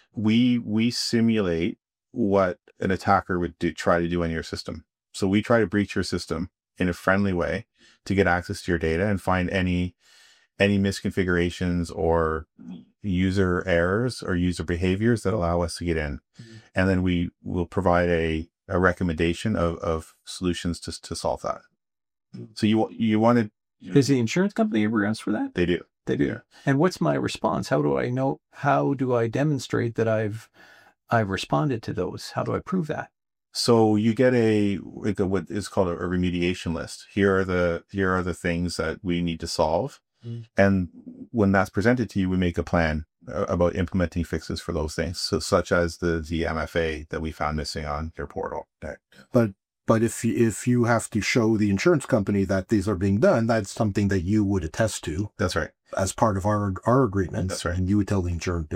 we simulate what an attacker would try to do in your system. So we try to breach your system in a friendly way to get access to your data and find any misconfigurations or user errors or user behaviors that allow us to get in. And then we will provide a recommendation of solutions to solve that. So you want to... Does the insurance company ever ask for that? They do. They do. Yeah. And what's my response? How do I know? How do I demonstrate that I've responded to those? How do I prove that? So you get what is called a remediation list. Here are the things that we need to solve. And when that's presented to you, we make a plan about implementing fixes for those things. So such as the MFA that we found missing on your portal. But if you have to show the insurance company that these are being done, that's something that you would attest to. That's right. As part of our agreement. That's right. And you would tell the insurance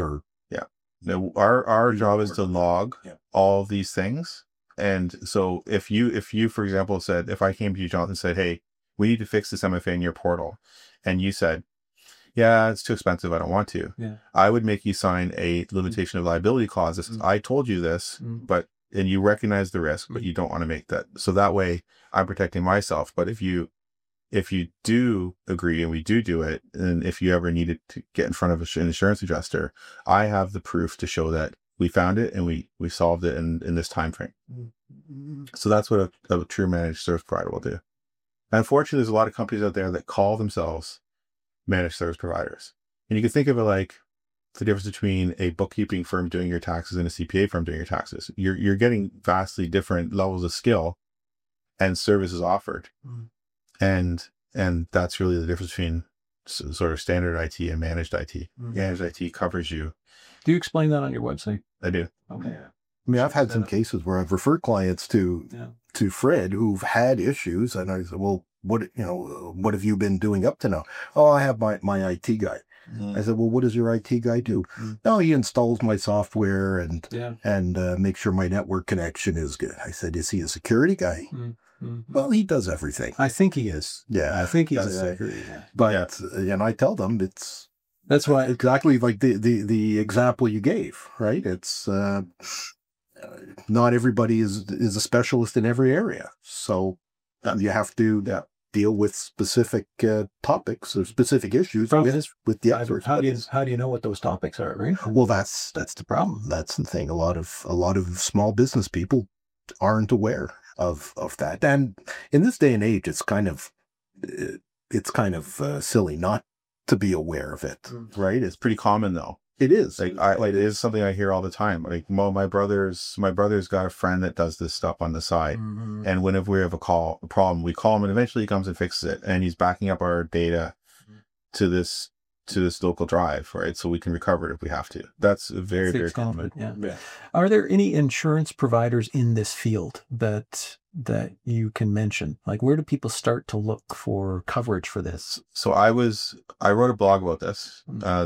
Now, our job is to log all these things. And so if you, for example, said, if I came to you, Jonathan, and said, hey, we need to fix this MFA in your portal, and you said, yeah, it's too expensive, I don't want to. Yeah. I would make you sign a limitation of liability clause that says, I told you this, and you recognize the risk, but you don't want to make that. So that way I'm protecting myself. But if you do agree and we do it, and if you ever needed to get in front of an insurance adjuster, I have the proof to show that we found it and we solved it in this time frame. So that's what a true managed service provider will do. Unfortunately, there's a lot of companies out there that call themselves managed service providers. And you can think of it like the difference between a bookkeeping firm doing your taxes and a CPA firm doing your taxes. You're getting vastly different levels of skill and services offered. And that's really the difference between sort of standard IT and managed IT. Managed IT covers you. Do you explain that on your website? I do. Okay. I mean, I've had some cases where I've referred clients to Fred who've had issues, and I said, well, what have you been doing up to now? Oh, I have my IT guy. I said, well, what does your IT guy do? No, he installs my software and makes sure my network connection is good. I said, is he a security guy? Well, he does everything. I think he is. Yeah, I think he's a security guy. But and I tell them that's why exactly like the example you gave, right? It's not everybody is a specialist in every area, so you have to deal with specific topics or specific issues with the experts. How do you know what those topics are, right? Well, that's the problem. That's the thing. A lot of small business people aren't aware of that, and in this day and age, it's kind of silly not to be aware of it, right? It's pretty common though. It is. It is something I hear all the time. Like, my brother's got a friend that does this stuff on the side. And whenever we have a problem, we call him, and eventually he comes and fixes it. And he's backing up our data to this local drive, right? So we can recover it if we have to. That's very, very common. Yeah. Are there any insurance providers in this field that you can mention? Like, where do people start to look for coverage for this? So I wrote a blog about this.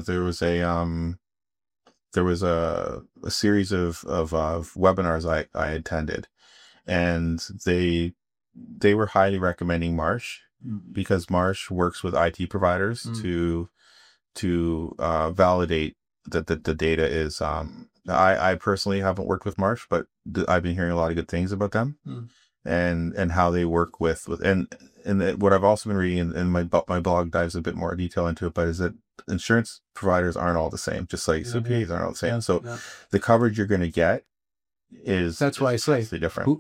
There was a series of webinars I attended, and they were highly recommending Marsh because Marsh works with IT providers to validate that the data is I personally haven't worked with Marsh, but I've been hearing a lot of good things about them and how they work with what I've also been reading, and my blog dives a bit more detail into it, but is that insurance providers aren't all the same, just like CPAs aren't all the same. So the coverage you're going to get that's why I say different.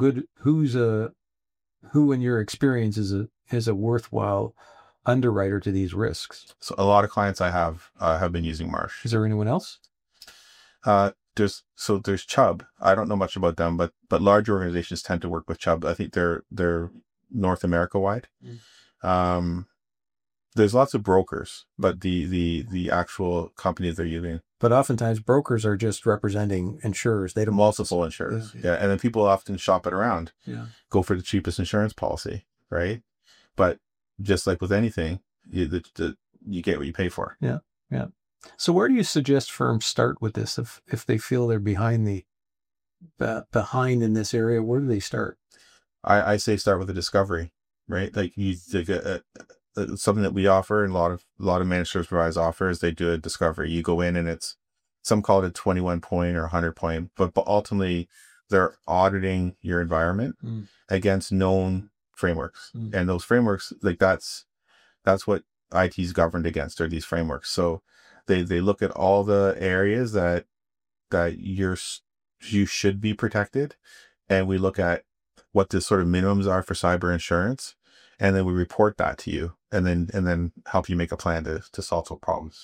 Who in your experience is a worthwhile underwriter to these risks? So a lot of clients I have been using Marsh. Is there anyone else? There's Chubb. I don't know much about them, but large organizations tend to work with Chubb. I think they're North America wide. There's lots of brokers, but the actual companies they're using. But oftentimes brokers are just representing insurers. They don't multiple insurers. Yeah. And then people often shop it around. Yeah. Go for the cheapest insurance policy, right? But just like with anything, you get what you pay for. Yeah. Yeah. So where do you suggest firms start with this if they feel they're behind in this area? Where do they start? I say start with a discovery, right? Like something that we offer and a lot of managed service providers offer is they do a discovery. You go in and it's, some call it a 21 point or 100 point, but ultimately they're auditing your environment against known frameworks. And those frameworks, like that's what IT is governed against, are these frameworks. So they look at all the areas that you should be protected. And we look at what the sort of minimums are for cyber insurance. And then we report that to you and then help you make a plan to solve those problems.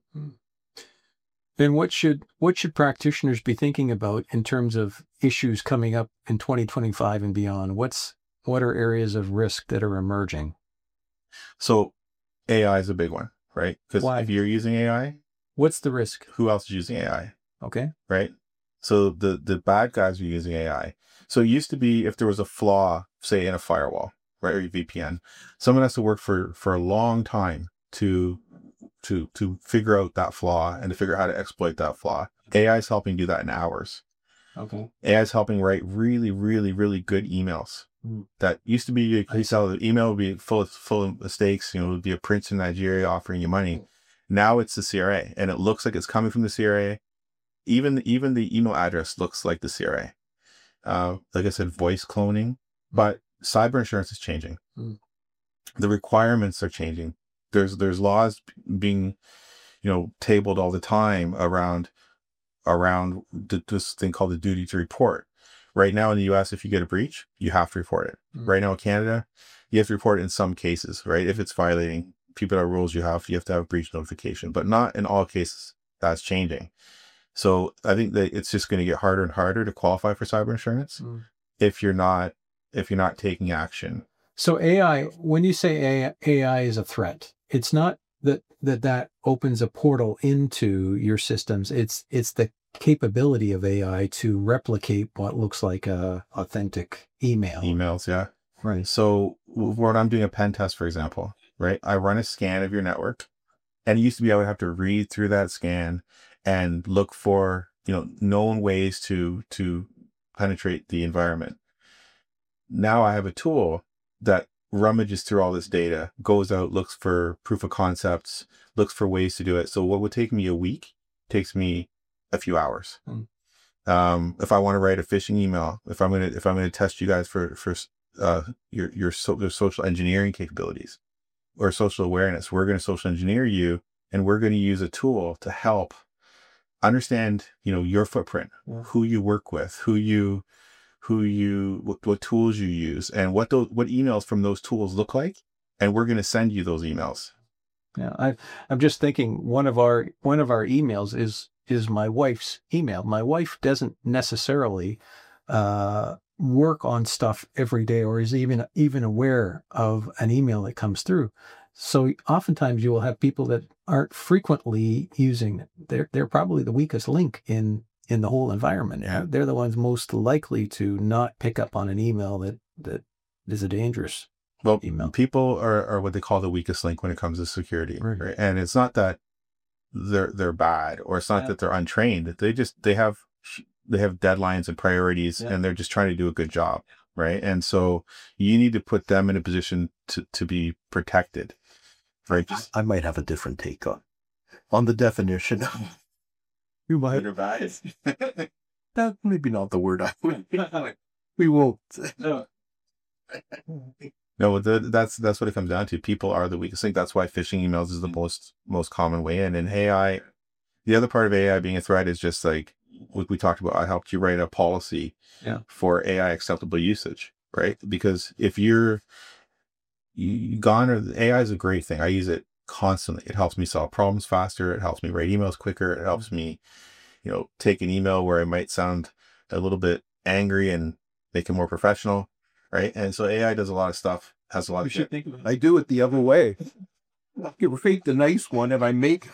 And what should practitioners be thinking about in terms of issues coming up in 2025 and beyond? What are areas of risk that are emerging? So AI is a big one, right? Because if you're using AI, what's the risk? Who else is using AI? Okay. Right. So the bad guys are using AI. So it used to be if there was a flaw, say in a firewall, right, or your VPN, someone has to work for a long time to figure out that flaw and to figure out how to exploit that flaw. AI is helping do that in hours. Okay. AI is helping write really, really, really good emails. That used to be, the email would be full of mistakes. It would be a prince in Nigeria offering you money. Now it's the CRA, and it looks like it's coming from the CRA. Even the email address looks like the CRA. Like I said, voice cloning, but cyber insurance is changing. The requirements are changing. There's laws being, tabled all the time around this thing called the duty to report. Right now in the US, if you get a breach, you have to report it. Right now in Canada, you have to report it in some cases, right? If it's violating PPI rules, you have to have a breach notification, but not in all cases. That's changing. So I think that it's just going to get harder and harder to qualify for cyber insurance if you're not taking action. So AI, when you say AI is a threat, it's not that opens a portal into your systems. It's the capability of AI to replicate what looks like a authentic emails. Yeah. Right. So when I'm doing a pen test, for example, right, I run a scan of your network, and it used to be I would have to read through that scan and look for, known ways to penetrate the environment. Now I have a tool that rummages through all this data, goes out, looks for proof of concepts, looks for ways to do it. So what would take me a week takes me a few hours. If I want to write a phishing email, if I'm going to test you guys for your social engineering capabilities or social awareness, we're going to social engineer you, and we're going to use a tool to help understand, your footprint, who you work with, what tools you use, and what emails from those tools look like, and we're going to send you those emails. Yeah, I'm just thinking one of our emails is my wife's email. My wife doesn't necessarily work on stuff every day, or is even aware of an email that comes through. So oftentimes you will have people that aren't frequently using. They're probably the weakest link in the whole environment. Yeah. They're the ones most likely to not pick up on an email that is a dangerous email. People are what they call the weakest link when it comes to security. Right? And it's not that they're bad, or it's not that they're untrained. They have deadlines and priorities, and they're just trying to do a good job. Right. And so you need to put them in a position to be protected. Right. I might have a different take on the definition. You might. That maybe not the word I would. We won't. No, that's what it comes down to. People are the weakest link. That's why phishing emails is the most common way in. And AI, the other part of AI being a threat is just like what we talked about. I helped you write a policy for AI acceptable usage, right? Because if you're gone, or AI is a great thing. I use it constantly. It helps me solve problems faster. It helps me write emails quicker. It helps me, take an email where I might sound a little bit angry and make it more professional, right? And so AI does a lot of stuff, has a lot of shit. I do it the other way. I fake the nice one and I make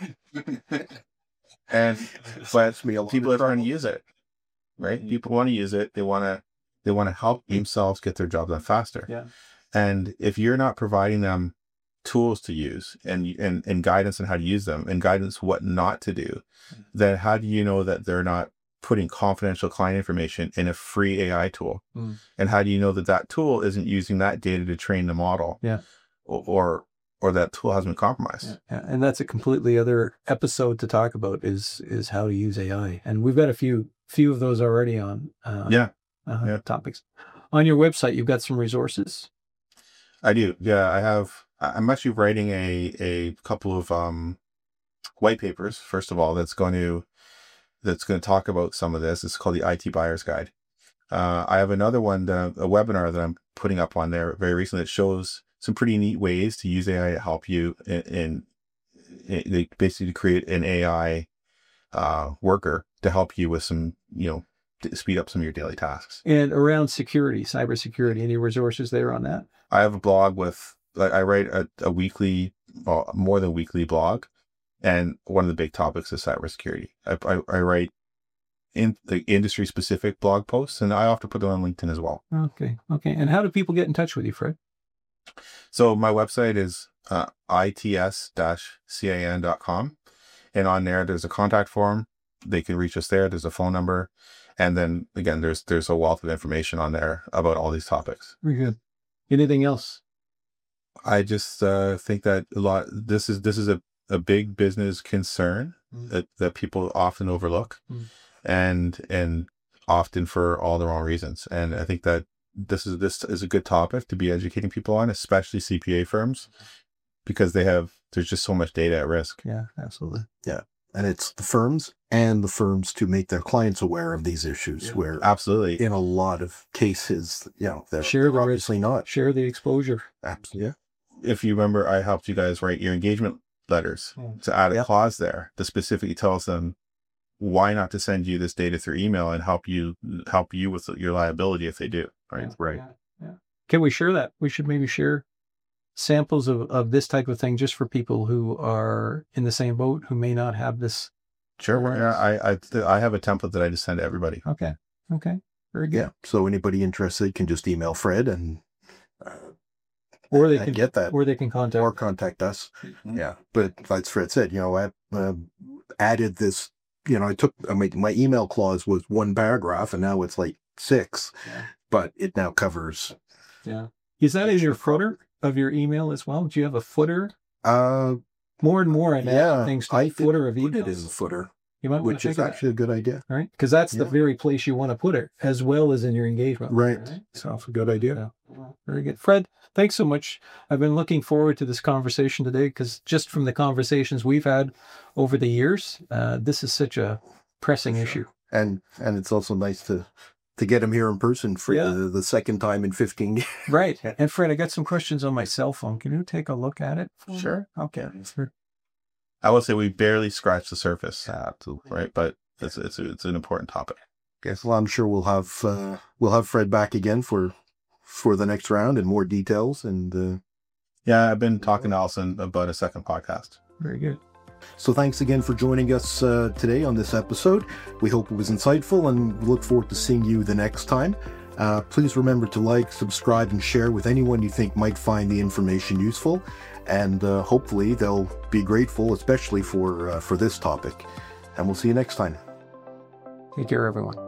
and but people are trying to use it, right? People want to use it. They want to help themselves get their job done faster. Yeah. And if you're not providing them tools to use and guidance on how to use them and guidance what not to do, then how do you know that they're not putting confidential client information in a free AI tool? And how do you know that tool isn't using that data to train the model? Yeah. Or that tool hasn't been compromised? Yeah. And that's a completely other episode to talk about is how to use AI. And we've got a few of those already on topics. On your website, you've got some resources. I do. Yeah, I'm actually writing a couple of white papers, first of all, that's going to talk about some of this. It's called the IT Buyer's Guide. I have another one, a webinar that I'm putting up on there very recently that shows some pretty neat ways to use AI to help you in basically to create an AI worker to help you with some, to speed up some of your daily tasks. And around security, cybersecurity, any resources there on that? I have a blog I write a weekly, more than weekly blog. And one of the big topics is cybersecurity. I write in the industry specific blog posts, and I often put them on LinkedIn as well. Okay. And how do people get in touch with you, Fred? So my website is its-can.com. And on there's a contact form. They can reach us there. There's a phone number. And then again, there's a wealth of information on there about all these topics. Very good. Anything else? I just think that this is a big business concern that people often overlook and often for all the wrong reasons. And I think that this is a good topic to be educating people on, especially CPA firms, because there's just so much data at risk. Yeah, absolutely. Yeah. And it's the firms to make their clients aware of these issues where absolutely in a lot of cases, they're obviously not. Share the exposure. Absolutely. Yeah. If you remember, I helped you guys write your engagement letters to add a clause there that specifically tells them why not to send you this data through email and help you with your liability if they do. Right. Right. Yeah. Can we share that? We should maybe share samples of this type of thing just for people who are in the same boat who may not have this. Sure. I have a template that I just send to everybody. Okay. Very good. Yeah. So anybody interested can just email Fred and or they can get that, or they can contact us. Yeah. But as Fred said, I added this, I took my email clause was one paragraph and now it's like 6, but it now covers. Yeah. Is that in your footer of your email as well? Do you have a footer? More and more, I'm adding things to the footer of emails. Put it in the footer, you might which is actually a good idea. All right, because that's the very place you want to put it, as well as in your engagement. Right. So it's a good idea. Yeah. Very good. Fred, thanks so much. I've been looking forward to this conversation today because just from the conversations we've had over the years, this is such a pressing issue. And it's also nice to get him here in person for the second time in 15 years. Right. And Fred, I got some questions on my cell phone. Can you take a look at it? Sure. Okay. I will say we barely scratched the surface. Absolutely. Right. But it's an important topic. Yes. Well, I'm sure we'll have Fred back again for the next round and more details. And I've been talking to Allison about a second podcast. Very good. So thanks again for joining us today on this episode. We hope it was insightful and we look forward to seeing you the next time. Please remember to like, subscribe, and share with anyone you think might find the information useful. And hopefully they'll be grateful, especially for this topic. And we'll see you next time. Take care, everyone.